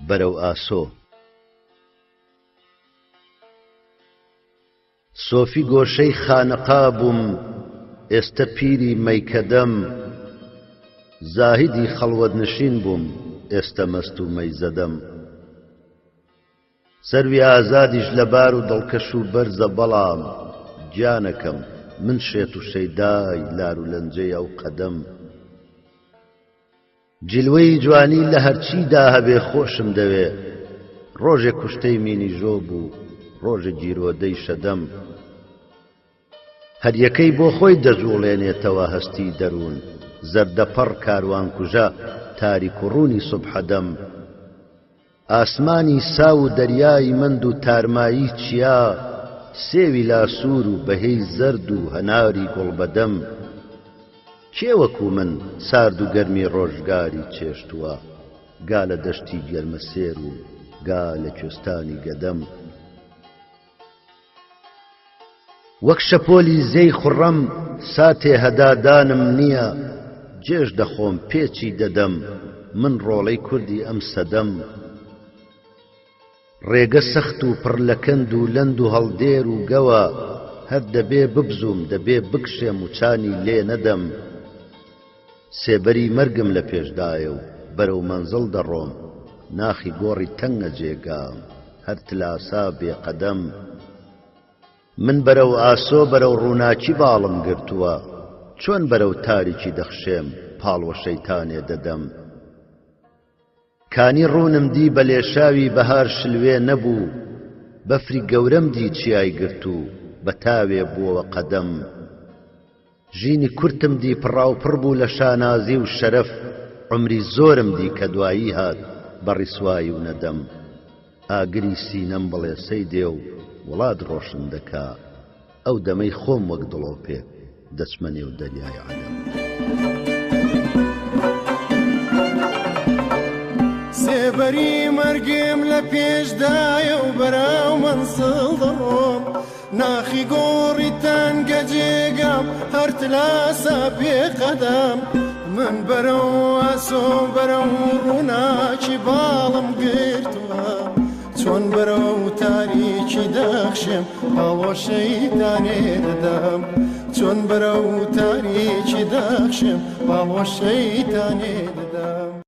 بەرەو ئاسۆ. سۆفی گۆشەی خانەقا بووم، ئێستا پیری مەیکەدەم. زاهیدی خەڵوەت نشین بووم، ئێستا مەست و مەیزەدەم. سەروی ئازادیش لەبار و دڵکەش و بەرزە، بەڵام گیانەکەم من شێت و شەیدای لار و لەنجەی ئەو قەدەم. جیلوەی جوانی لە هەرچیدا هەبێ خۆشم دەوێ، ڕۆژێک کوشتەی مینی ژۆ بوو، ڕۆژە گیرۆدەی شەدەم. هەریەکەی بۆ خۆی دەجوڵێنێتەوە هەستی دەروون، زەردەپەڕ کاروان کوژە تاریک و ڕوونی سوبحەدەم. ئاسمانی سا و دەریای مند و تارمایی چیا، سێوی لاسوور و بەهەی زەرد و هەناری گوڵبەدەم. کێ وەکو من سارد و گەرمی ڕۆژگاری چێشتووە، گا لە دەشتی گەرمەسێر و گا لە کوێستانی گەدەم. وەک شەپۆلی زەی خوڕەم ساتێ هەدادانم نییە، جێش دەخۆم پێچی دەدەم، من ڕۆڵەی کوردی ئەم سەدەم. ڕێگە سەخت و پڕ لە کەند و لەند و هەڵدێر و گەوە، هەر دەبێ ببزوم دەبێ بکشێم و چانی لێ نەدەم. سێبەری مەرگم لە پێشدایە و بەرەو مەنزڵ دەڕۆم، ناخی گۆڕی تەنگە جێگام، هەر تلاسا بێقەدەم. من بەرەو ئاسۆ بەرەو ڕووناکی باڵم گرتووە، چۆن بەرەو تاریکی دەخشێم پاڵوە شەیتانێ دەدەم. کانی ڕوونم دی بە لێشاوی بەهار شلوێ نەبوو، بەفری گەورەم دی چیای گرت و بە تاوێ بووەوە قەدەم. ژینی کورتم دی پڕاوپڕ بوو لە شانازی و شەرەف، عمری زۆرم دی کە دوایی هات بە ڕیسوایی و نەدەم. ئاگری سینەم بڵێ سەیدێ و وڵات ڕۆشن دەکا، ئەو دەمەی خۆم وەک دڵۆپێک دەچمە نێو دەریای عەدەم. سێبەری مەرگم لە پێشدایە و بەراو مەنزڵ دەڕۆم، ناخی گۆڕی تەنگە جێگام، هەر تلاسا بێقەدەم. من بەرەو ئاسۆ بەرەو ڕووناکی باڵم گرتووە، چۆن بەرەو تاریکی دەخشێم پاڵۆ شەیتانێ دەدەم. چۆن بەرەو تاریکی دەخشێم پاڵۆ شەیتانێ دەدەم.